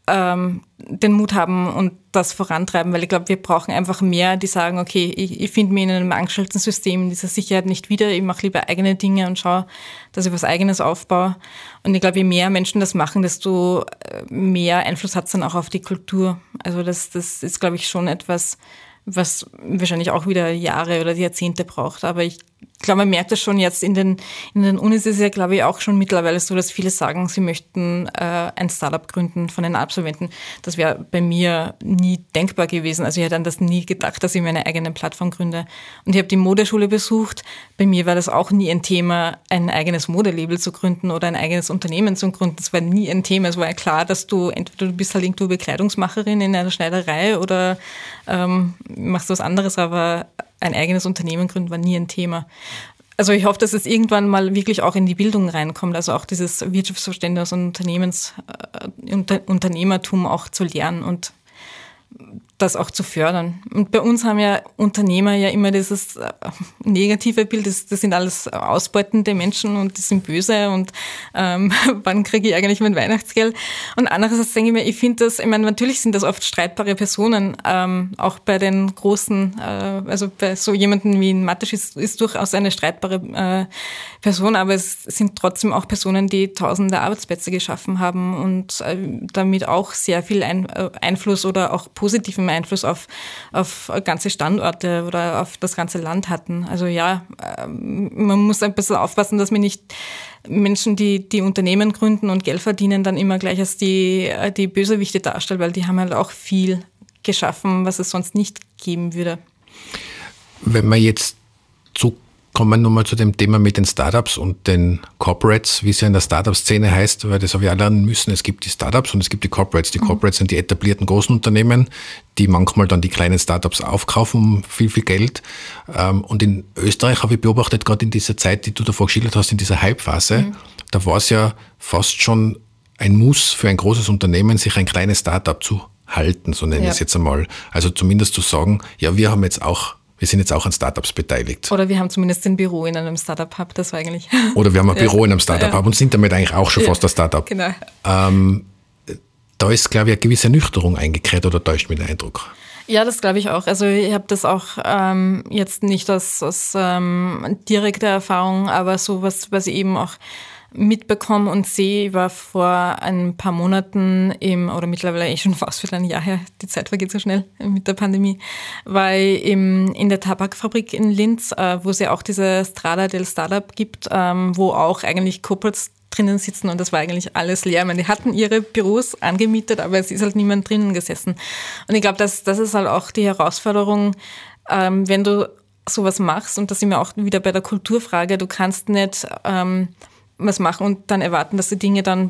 den Mut haben und das vorantreiben, weil ich glaube, wir brauchen einfach mehr, die sagen, okay, ich finde mich in einem angestellten System in dieser Sicherheit nicht wieder, ich mache lieber eigene Dinge und schaue, dass ich was Eigenes aufbaue. Und ich glaube, je mehr Menschen das machen, desto mehr Einfluss hat es dann auch auf die Kultur. Also das ist, glaube ich, schon etwas, was wahrscheinlich auch wieder Jahre oder Jahrzehnte braucht. Aber ich glaube, man merkt das schon jetzt in den Unis ist ja, glaube ich, auch schon mittlerweile so, dass viele sagen, sie möchten ein Startup gründen von den Absolventen. Das wäre bei mir nie denkbar gewesen. Also ich hätte an das nie gedacht, dass ich meine eigene Plattform gründe. Und ich habe die Modeschule besucht. Bei mir war das auch nie ein Thema, ein eigenes Modelabel zu gründen oder ein eigenes Unternehmen zu gründen. Das war nie ein Thema. Es war ja klar, dass du bist halt irgendwo Bekleidungsmacherin in einer Schneiderei oder machst was anderes, aber ein eigenes Unternehmen gründen war nie ein Thema. Also ich hoffe, dass es irgendwann mal wirklich auch in die Bildung reinkommt, also auch dieses Wirtschaftsverständnis und Unternehmertum auch zu lernen und das auch zu fördern. Und bei uns haben ja Unternehmer ja immer dieses negative Bild, das sind alles ausbeutende Menschen und die sind böse und wann kriege ich eigentlich mein Weihnachtsgeld? Und andererseits denke ich mir, ich finde das, ich meine, natürlich sind das oft streitbare Personen, auch bei den großen, also bei so jemanden wie ein Matesch ist durchaus eine streitbare Person, aber es sind trotzdem auch Personen, die tausende Arbeitsplätze geschaffen haben und damit auch sehr viel Einfluss oder auch positiven Einfluss auf ganze Standorte oder auf das ganze Land hatten. Also ja, man muss ein bisschen aufpassen, dass man nicht Menschen, die Unternehmen gründen und Geld verdienen, dann immer gleich als die Bösewichte darstellt, weil die haben halt auch viel geschaffen, was es sonst nicht geben würde. Wenn man jetzt kommen wir nochmal zu dem Thema mit den Startups und den Corporates, wie es ja in der Startup-Szene heißt, weil das habe ich auch lernen müssen. Es gibt die Startups und es gibt die Corporates. Die Corporates sind die etablierten großen Unternehmen, die manchmal dann die kleinen Startups aufkaufen um viel, viel Geld. Und in Österreich habe ich beobachtet, gerade in dieser Zeit, die du davor geschildert hast, in dieser Hype-Phase, da war es ja fast schon ein Muss für ein großes Unternehmen, sich ein kleines Startup zu halten, so nenne ich es jetzt einmal. Also zumindest zu sagen, ja, wir sind jetzt auch an Startups beteiligt. Oder wir haben zumindest ein Büro in einem Startup-Hub, das war eigentlich... Oder wir haben ein Büro in einem Startup-Hub und sind damit eigentlich auch schon fast ein Startup. Genau. Da ist, glaube ich, eine gewisse Ernüchterung eingekehrt, oder täuscht mich der Eindruck? Ja, das glaube ich auch. Also ich habe das auch jetzt nicht aus direkter Erfahrung, aber so was ich eben auch mitbekomme und sehe. Ich war vor ein paar Monaten oder mittlerweile schon fast wieder ein Jahr her, die Zeit vergeht so schnell mit der Pandemie, war ich in der Tabakfabrik in Linz, wo es ja auch diese Strada del Startup gibt, wo auch eigentlich Corporates drinnen sitzen und das war eigentlich alles leer. Ich meine, die hatten ihre Büros angemietet, aber es ist halt niemand drinnen gesessen. Und ich glaube, das ist halt auch die Herausforderung, wenn du sowas machst, und da sind wir auch wieder bei der Kulturfrage, du kannst nicht was machen und dann erwarten, dass die Dinge dann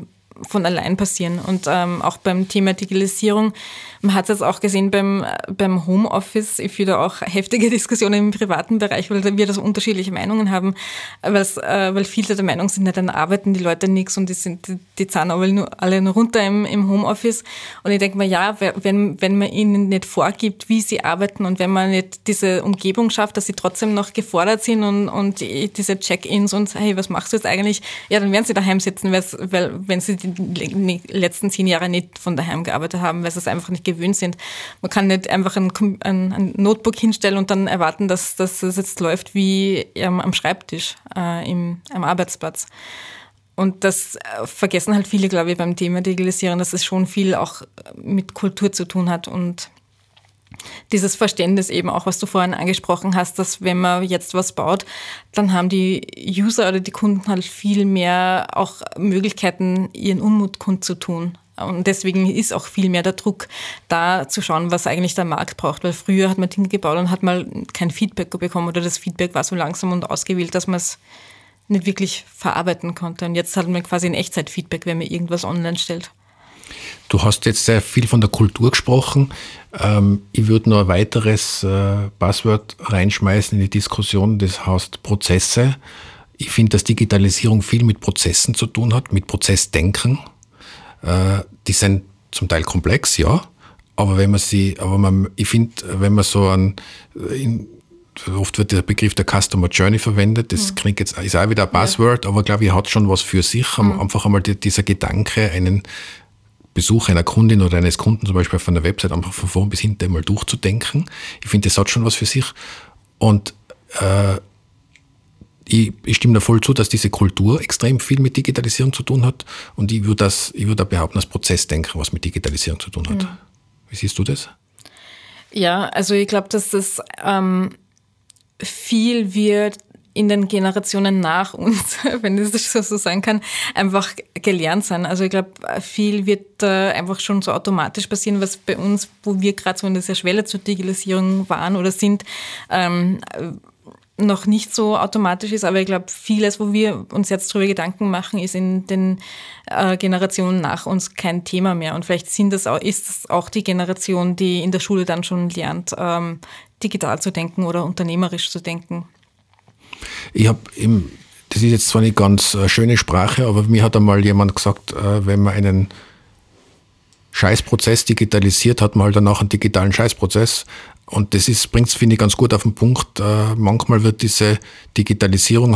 von allein passieren. Und auch beim Thema Digitalisierung, man hat es jetzt auch gesehen beim Homeoffice, ich führe da auch heftige Diskussionen im privaten Bereich, weil wir da so unterschiedliche Meinungen haben, weil viele der Meinung sind, dann arbeiten die Leute nichts und die zahlen aber alle nur runter im Homeoffice. Und ich denke mir, ja, wenn man ihnen nicht vorgibt, wie sie arbeiten und wenn man nicht diese Umgebung schafft, dass sie trotzdem noch gefordert sind und diese Check-ins und hey, was machst du jetzt eigentlich? Ja, dann werden sie daheim sitzen, weil wenn sie die letzten 10 Jahre nicht von daheim gearbeitet haben, weil sie es einfach nicht gewöhnt sind. Man kann nicht einfach ein Notebook hinstellen und dann erwarten, dass es jetzt läuft wie am Schreibtisch, am Arbeitsplatz. Und das vergessen halt viele, glaube ich, beim Thema Digitalisierung, dass es schon viel auch mit Kultur zu tun hat und dieses Verständnis eben auch, was du vorhin angesprochen hast, dass wenn man jetzt was baut, dann haben die User oder die Kunden halt viel mehr auch Möglichkeiten, ihren Unmut kundzutun. Und deswegen ist auch viel mehr der Druck, da zu schauen, was eigentlich der Markt braucht. Weil früher hat man Dinge gebaut und hat mal kein Feedback bekommen oder das Feedback war so langsam und ausgewählt, dass man es nicht wirklich verarbeiten konnte. Und jetzt hat man quasi ein Echtzeitfeedback, wenn man irgendwas online stellt. Du hast jetzt sehr viel von der Kultur gesprochen. Ich würde noch ein weiteres Buzzword reinschmeißen in die Diskussion, das heißt Prozesse. Ich finde, dass Digitalisierung viel mit Prozessen zu tun hat, mit Prozessdenken. Die sind zum Teil komplex, ja, aber ich finde, wenn man so oft wird der Begriff der Customer Journey verwendet, das klingt jetzt, ist auch wieder ein Buzzword, aber glaube ich, hat schon was für sich. Einfach einmal dieser Gedanke, einen Besuch einer Kundin oder eines Kunden zum Beispiel auf einer Website einfach von vorn bis hinten mal durchzudenken. Ich finde, das hat schon was für sich. Und ich stimme da voll zu, dass diese Kultur extrem viel mit Digitalisierung zu tun hat. Und ich würde da behaupten, dass Prozessdenken was mit Digitalisierung zu tun hat. Wie siehst du das? Ja, also ich glaube, dass das viel wird in den Generationen nach uns, wenn ich das so sagen kann, einfach gelernt sein. Also ich glaube, viel wird einfach schon so automatisch passieren, was bei uns, wo wir gerade so in dieser Schwelle zur Digitalisierung waren oder sind, noch nicht so automatisch ist. Aber ich glaube, vieles, wo wir uns jetzt darüber Gedanken machen, ist in den Generationen nach uns kein Thema mehr. Und vielleicht ist das auch die Generation, die in der Schule dann schon lernt, digital zu denken oder unternehmerisch zu denken. Das ist jetzt zwar nicht ganz schöne Sprache, aber mir hat einmal jemand gesagt, wenn man einen Scheißprozess digitalisiert, hat man halt danach einen digitalen Scheißprozess. Und das bringt es, finde ich, ganz gut auf den Punkt. Manchmal wird diese Digitalisierung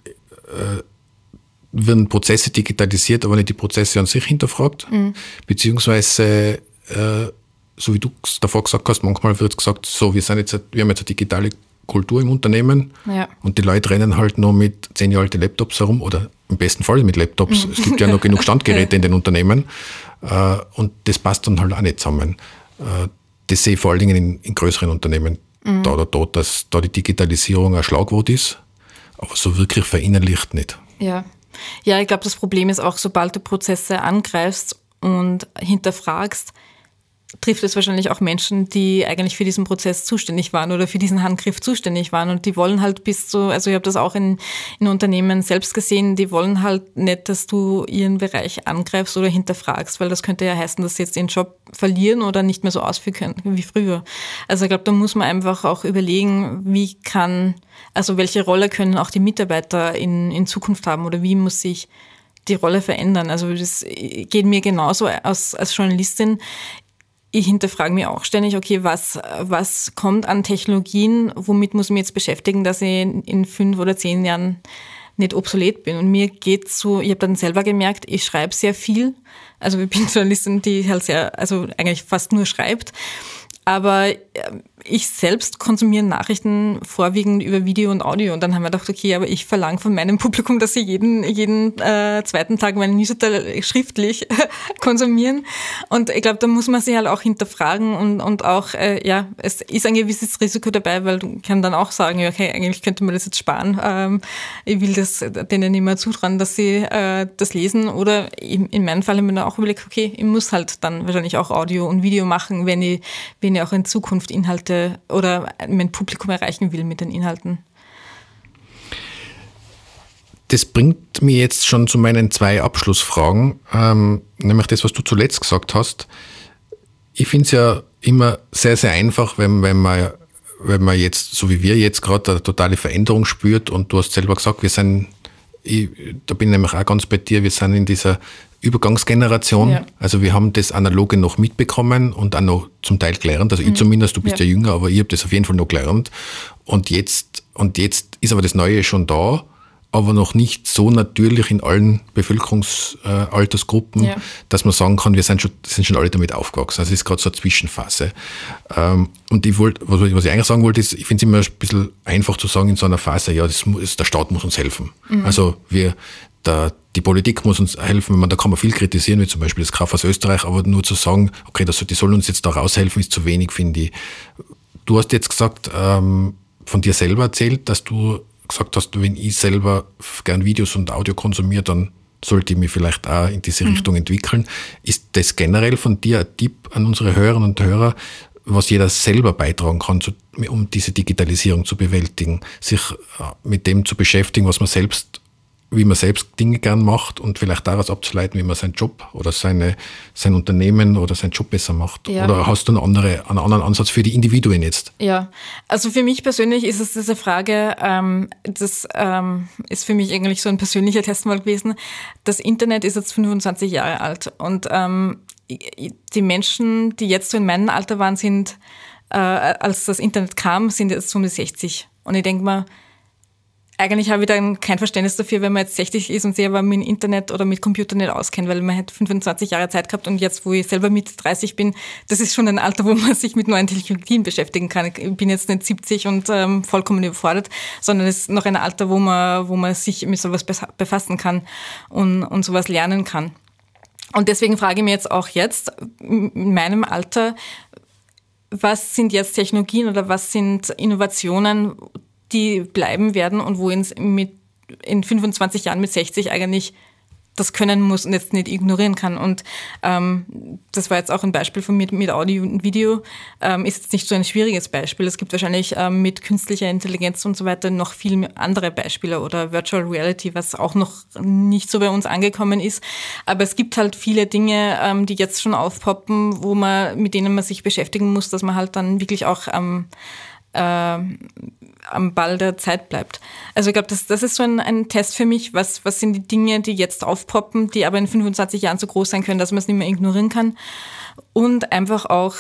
werden Prozesse digitalisiert, aber nicht die Prozesse an sich hinterfragt. Beziehungsweise, so wie du davor gesagt hast, manchmal wird gesagt, so, wir haben jetzt eine digitale Kultur im Unternehmen und die Leute rennen halt nur mit 10 Jahre alten Laptops herum oder im besten Fall mit Laptops. Es gibt ja noch genug Standgeräte in den Unternehmen und das passt dann halt auch nicht zusammen. Das sehe ich vor allen Dingen in größeren Unternehmen da oder dort, dass da die Digitalisierung ein Schlagwort ist, aber so wirklich verinnerlicht nicht. Ja, ich glaube, das Problem ist auch, sobald du Prozesse angreifst und hinterfragst, trifft es wahrscheinlich auch Menschen, die eigentlich für diesen Prozess zuständig waren oder für diesen Handgriff zuständig waren und die wollen halt also ich habe das auch in Unternehmen selbst gesehen, die wollen halt nicht, dass du ihren Bereich angreifst oder hinterfragst, weil das könnte ja heißen, dass sie jetzt den Job verlieren oder nicht mehr so ausführen können wie früher. Also ich glaube, da muss man einfach auch überlegen, welche Rolle können auch die Mitarbeiter in Zukunft haben oder wie muss sich die Rolle verändern. Also das geht mir genauso als Journalistin. Ich hinterfrage mich auch ständig, okay, was kommt an Technologien, womit muss ich mich jetzt beschäftigen, dass ich in 5 oder 10 Jahren nicht obsolet bin. Und mir geht's so, ich habe dann selber gemerkt, ich schreibe sehr viel. Also ich bin Journalistin, die halt eigentlich fast nur schreibt. Aber ich selbst konsumiere Nachrichten vorwiegend über Video und Audio. Und dann haben wir gedacht, okay, aber ich verlange von meinem Publikum, dass sie jeden zweiten Tag meinen Newsletter schriftlich konsumieren. Und ich glaube, da muss man sich halt auch hinterfragen und auch, es ist ein gewisses Risiko dabei, weil du kannst dann auch sagen, okay, eigentlich könnte man das jetzt sparen. Ich will das denen nicht mehr zutrauen, dass sie das lesen. Oder in meinem Fall habe ich mir dann auch überlegt, okay, ich muss halt dann wahrscheinlich auch Audio und Video machen, wenn ich auch in Zukunft Inhalte oder mein Publikum erreichen will mit den Inhalten. Das bringt mich jetzt schon zu meinen 2 Abschlussfragen, nämlich das, was du zuletzt gesagt hast. Ich finde es ja immer sehr, sehr einfach, wenn man jetzt, so wie wir jetzt gerade, eine totale Veränderung spürt, und du hast selber gesagt, da bin ich nämlich auch ganz bei dir, wir sind in dieser Übergangsgeneration. Ja. Also wir haben das Analoge noch mitbekommen und auch noch zum Teil gelernt. Also ich zumindest, du bist ja jünger, aber ich habe das auf jeden Fall noch gelernt. Und jetzt ist aber das Neue schon da, aber noch nicht so natürlich in allen Bevölkerungsaltersgruppen, dass man sagen kann, wir sind schon alle damit aufgewachsen. Also es ist gerade so eine Zwischenphase. Und was ich eigentlich sagen wollte, ist, ich finde es immer ein bisschen einfach zu sagen in so einer Phase, ja, der Staat muss uns helfen. Also die Politik muss uns helfen, da kann man viel kritisieren, wie zum Beispiel das Kaufhaus Österreich, aber nur zu sagen, okay, die sollen uns jetzt da raushelfen, ist zu wenig, finde ich. Du hast jetzt gesagt, von dir selber erzählt, dass du gesagt hast, wenn ich selber gern Videos und Audio konsumiere, dann sollte ich mich vielleicht auch in diese Richtung entwickeln. Ist das generell von dir ein Tipp an unsere Hörerinnen und Hörer, was jeder selber beitragen kann, um diese Digitalisierung zu bewältigen, sich mit dem zu beschäftigen, wie man selbst Dinge gern macht und vielleicht daraus abzuleiten, wie man seinen Job oder sein Unternehmen oder seinen Job besser macht? Ja. Oder hast du einen anderen Ansatz für die Individuen jetzt? Ja, also für mich persönlich ist es diese Frage, das ist für mich eigentlich so ein persönlicher Test mal gewesen. Das Internet ist jetzt 25 Jahre alt und die Menschen, die jetzt so in meinem Alter waren, sind, als das Internet kam, sind jetzt um die 60. Und ich denke mal, eigentlich habe ich dann kein Verständnis dafür, wenn man jetzt 60 ist und sich aber mit dem Internet oder mit Computer nicht auskennt, weil man hat 25 Jahre Zeit gehabt und jetzt, wo ich selber mit 30 bin, das ist schon ein Alter, wo man sich mit neuen Technologien beschäftigen kann. Ich bin jetzt nicht 70 und vollkommen überfordert, sondern es ist noch ein Alter, wo man sich mit sowas befassen kann und sowas lernen kann. Und deswegen frage ich mich jetzt auch in meinem Alter, was sind jetzt Technologien oder was sind Innovationen, die bleiben werden und wo in 25 Jahren mit 60 eigentlich das können muss und jetzt nicht ignorieren kann. Und das war jetzt auch ein Beispiel von mir mit Audio und Video. Ist jetzt nicht so ein schwieriges Beispiel. Es gibt wahrscheinlich mit künstlicher Intelligenz und so weiter noch viel andere Beispiele oder Virtual Reality, was auch noch nicht so bei uns angekommen ist. Aber es gibt halt viele Dinge, die jetzt schon aufpoppen, mit denen man sich beschäftigen muss, dass man halt dann wirklich auch am Ball der Zeit bleibt. Also ich glaube, das ist so ein Test für mich. Was sind die Dinge, die jetzt aufpoppen, die aber in 25 Jahren so groß sein können, dass man es nicht mehr ignorieren kann? Und einfach auch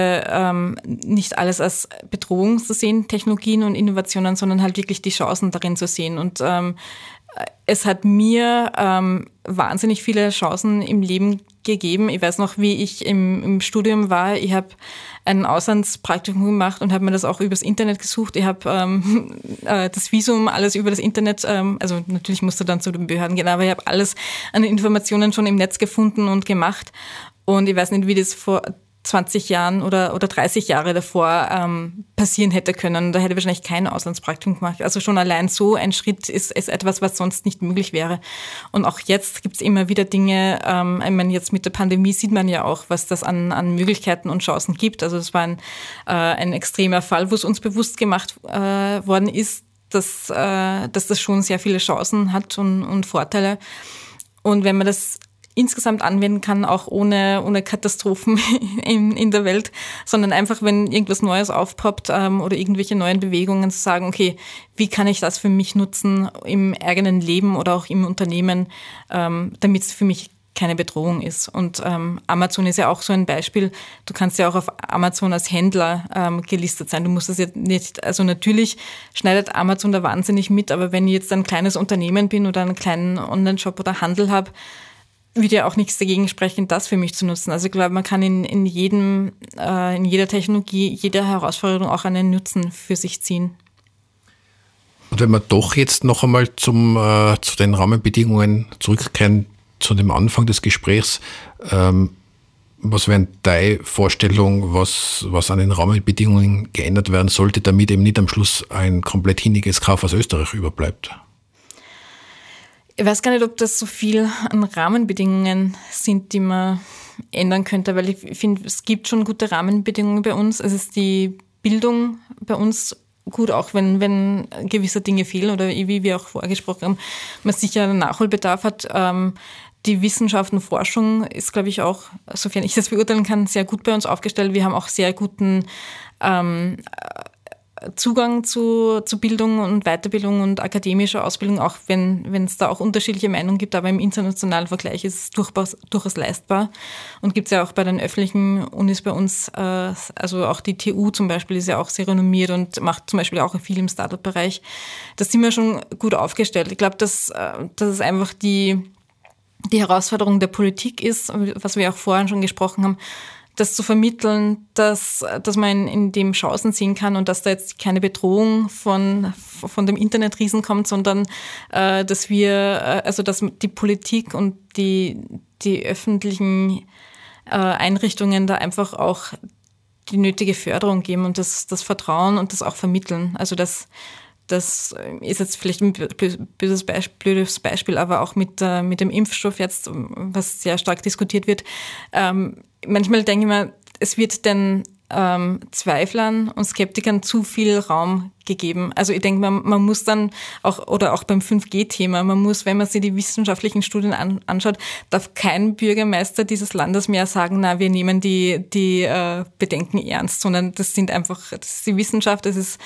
nicht alles als Bedrohung zu sehen, Technologien und Innovationen, sondern halt wirklich die Chancen darin zu sehen. Und es hat mir wahnsinnig viele Chancen im Leben gegeben. Ich weiß noch, wie ich im Studium war. Ich habe ein Auslandspraktikum gemacht und habe mir das auch übers Internet gesucht. Ich habe das Visum, alles über das Internet, also natürlich musste dann zu den Behörden gehen, aber ich habe alles an Informationen schon im Netz gefunden und gemacht. Und ich weiß nicht, wie das vor 20 Jahren oder 30 Jahre davor passieren hätte können. Da hätte ich wahrscheinlich kein Auslandspraktikum gemacht. Also schon allein so ein Schritt ist etwas, was sonst nicht möglich wäre. Und auch jetzt gibt es immer wieder Dinge, ich meine, jetzt mit der Pandemie sieht man ja auch, was das an Möglichkeiten und Chancen gibt. Also es war ein extremer Fall, wo es uns bewusst gemacht worden ist, dass das schon sehr viele Chancen hat und Vorteile. Und wenn man das insgesamt anwenden kann, auch ohne Katastrophen in der Welt, sondern einfach, wenn irgendwas Neues aufpoppt oder irgendwelche neuen Bewegungen, zu sagen, okay, wie kann ich das für mich nutzen im eigenen Leben oder auch im Unternehmen, damit es für mich keine Bedrohung ist. Und Amazon ist ja auch so ein Beispiel. Du kannst ja auch auf Amazon als Händler gelistet sein. Du musst das jetzt nicht, also natürlich schneidet Amazon da wahnsinnig mit, aber wenn ich jetzt ein kleines Unternehmen bin oder einen kleinen Online-Shop oder Handel habe, würde ja auch nichts dagegen sprechen, das für mich zu nutzen. Also ich glaube, man kann in jeder Technologie, jeder Herausforderung auch einen Nutzen für sich ziehen. Und wenn wir doch jetzt noch einmal zu den Rahmenbedingungen zurückkehren, zu dem Anfang des Gesprächs, was wäre deine Vorstellung, was an den Rahmenbedingungen geändert werden sollte, damit eben nicht am Schluss ein komplett hinniges Kaufhaus Österreich überbleibt? Ich weiß gar nicht, ob das so viel an Rahmenbedingungen sind, die man ändern könnte, weil ich finde, es gibt schon gute Rahmenbedingungen bei uns. Es ist die Bildung bei uns gut, auch wenn gewisse Dinge fehlen oder wie wir auch vorgesprochen haben, man sicher einen Nachholbedarf hat. Die Wissenschaft und Forschung ist, glaube ich, auch, sofern ich das beurteilen kann, sehr gut bei uns aufgestellt. Wir haben auch sehr guten Zugang zu Bildung und Weiterbildung und akademischer Ausbildung, auch wenn es da auch unterschiedliche Meinungen gibt, aber im internationalen Vergleich ist es durchaus leistbar. Und gibt es ja auch bei den öffentlichen Unis bei uns, also auch die TU zum Beispiel ist ja auch sehr renommiert und macht zum Beispiel auch viel im Startup-Bereich. Da sind wir schon gut aufgestellt. Ich glaube, dass es einfach die Herausforderung der Politik ist, was wir auch vorhin schon gesprochen haben, das zu vermitteln, dass man in dem Chancen sehen kann und dass da jetzt keine Bedrohung von dem Internetriesen kommt, sondern dass die Politik und die öffentlichen Einrichtungen da einfach auch die nötige Förderung geben und das Vertrauen und das auch vermitteln. Also das ist jetzt vielleicht ein blödes Beispiel, aber auch mit dem Impfstoff jetzt, was sehr stark diskutiert wird. Manchmal denke ich mir, es wird den Zweiflern und Skeptikern zu viel Raum gegeben. Also ich denke, man muss dann auch, oder auch beim 5G-Thema, man muss, wenn man sich die wissenschaftlichen Studien anschaut, darf kein Bürgermeister dieses Landes mehr sagen, na, wir nehmen die Bedenken ernst, sondern das ist die Wissenschaft, das ist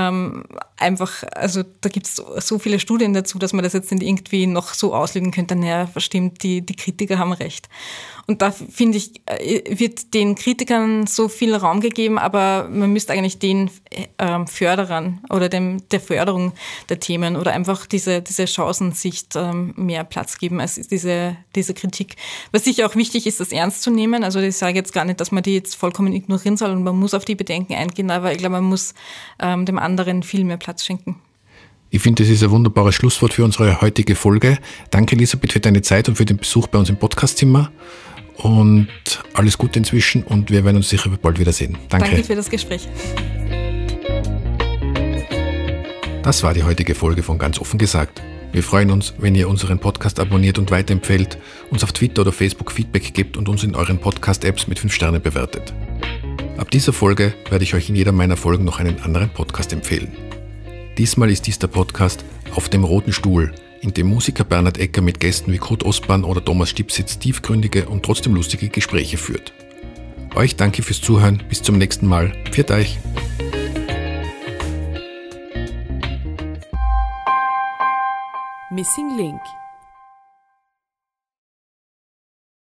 einfach, also da gibt es so viele Studien dazu, dass man das jetzt nicht irgendwie noch so auslegen könnte, naja, stimmt, die Kritiker haben recht. Und da, finde ich, wird den Kritikern so viel Raum gegeben, aber man müsste eigentlich den Förderern oder der Förderung der Themen oder einfach diese Chancensicht mehr Platz geben als diese Kritik. Was sicher auch wichtig ist, das ernst zu nehmen. Also ich sage jetzt gar nicht, dass man die jetzt vollkommen ignorieren soll und man muss auf die Bedenken eingehen, aber ich glaube, man muss dem anderen viel mehr Platz schenken. Ich finde, das ist ein wunderbares Schlusswort für unsere heutige Folge. Danke, Elisabeth, für deine Zeit und für den Besuch bei uns im Podcastzimmer. Und alles Gute inzwischen und wir werden uns sicher bald wiedersehen. Danke für das Gespräch. Das war die heutige Folge von Ganz offen gesagt. Wir freuen uns, wenn ihr unseren Podcast abonniert und weiterempfehlt, uns auf Twitter oder Facebook Feedback gebt und uns in euren Podcast-Apps mit 5 Sternen bewertet. Ab dieser Folge werde ich euch in jeder meiner Folgen noch einen anderen Podcast empfehlen. Diesmal ist dies der Podcast Auf dem roten Stuhl, in dem Musiker Bernhard Ecker mit Gästen wie Kurt Ostbahn oder Thomas Stipsitz tiefgründige und trotzdem lustige Gespräche führt. Euch danke fürs Zuhören, bis zum nächsten Mal. Pfiat euch! Missing Link